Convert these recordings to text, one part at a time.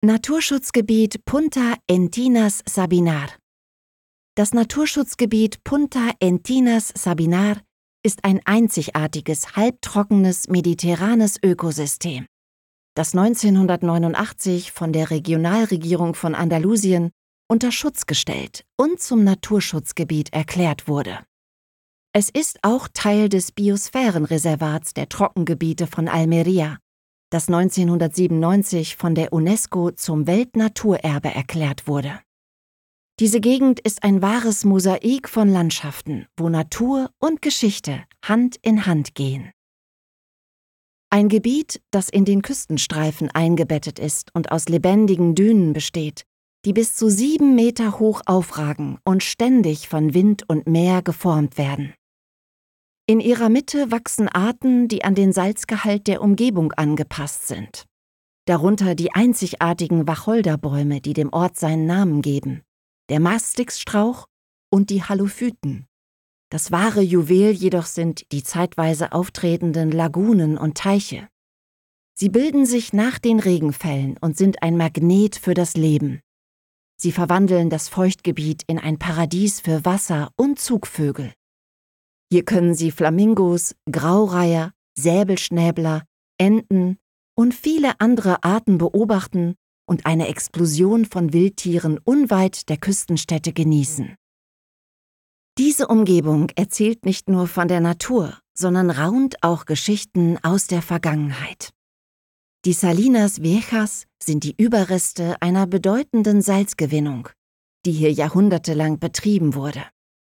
Naturschutzgebiet Punta Entinas Sabinar. Das Naturschutzgebiet Punta Entinas Sabinar ist ein einzigartiges, halbtrockenes, mediterranes Ökosystem, das 1989 von der Regionalregierung von Andalusien unter Schutz gestellt und zum Naturschutzgebiet erklärt wurde. Es ist auch Teil des Biosphärenreservats der Trockengebiete von Almería, das 1997 von der UNESCO zum Weltnaturerbe erklärt wurde. Diese Gegend ist ein wahres Mosaik von Landschaften, wo Natur und Geschichte Hand in Hand gehen. Ein Gebiet, das in den Küstenstreifen eingebettet ist und aus lebendigen Dünen besteht, die bis zu 7 Meter hoch aufragen und ständig von Wind und Meer geformt werden. In ihrer Mitte wachsen Arten, die an den Salzgehalt der Umgebung angepasst sind. Darunter die einzigartigen Wacholderbäume, die dem Ort seinen Namen geben, der Mastixstrauch und die Halophyten. Das wahre Juwel jedoch sind die zeitweise auftretenden Lagunen und Teiche. Sie bilden sich nach den Regenfällen und sind ein Magnet für das Leben. Sie verwandeln das Feuchtgebiet in ein Paradies für Wasser- und Zugvögel. Hier können Sie Flamingos, Graureiher, Säbelschnäbler, Enten und viele andere Arten beobachten und eine Explosion von Wildtieren unweit der Küstenstädte genießen. Diese Umgebung erzählt nicht nur von der Natur, sondern raunt auch Geschichten aus der Vergangenheit. Die Salinas Viejas sind die Überreste einer bedeutenden Salzgewinnung, die hier jahrhundertelang betrieben wurde.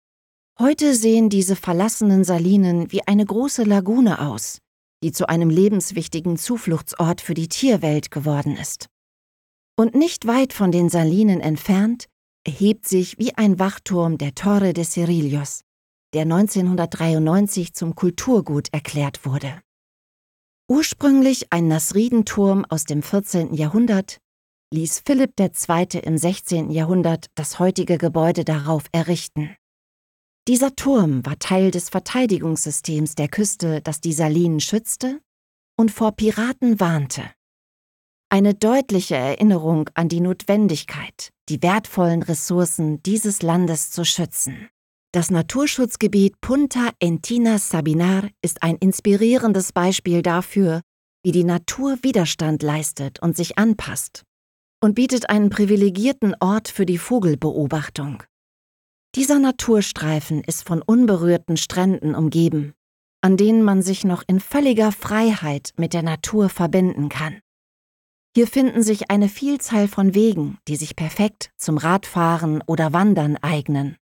Heute sehen diese verlassenen Salinen wie eine große Lagune aus, die zu einem lebenswichtigen Zufluchtsort für die Tierwelt geworden ist. Und nicht weit von den Salinen entfernt erhebt sich wie ein Wachturm der Torre de Cerrillos, der 1993 zum Kulturgut erklärt wurde. Ursprünglich ein Nasridenturm aus dem 14. Jahrhundert, ließ Philipp II. Im 16. Jahrhundert das heutige Gebäude darauf errichten. Dieser Turm war Teil des Verteidigungssystems der Küste, das die Salinen schützte und vor Piraten warnte. Eine deutliche Erinnerung an die Notwendigkeit, die wertvollen Ressourcen dieses Landes zu schützen. Das Naturschutzgebiet Punta Entinas Sabinar ist ein inspirierendes Beispiel dafür, wie die Natur Widerstand leistet und sich anpasst und bietet einen privilegierten Ort für die Vogelbeobachtung. Dieser Naturstreifen ist von unberührten Stränden umgeben, an denen man sich noch in völliger Freiheit mit der Natur verbinden kann. Hier finden sich eine Vielzahl von Wegen, die sich perfekt zum Radfahren oder Wandern eignen.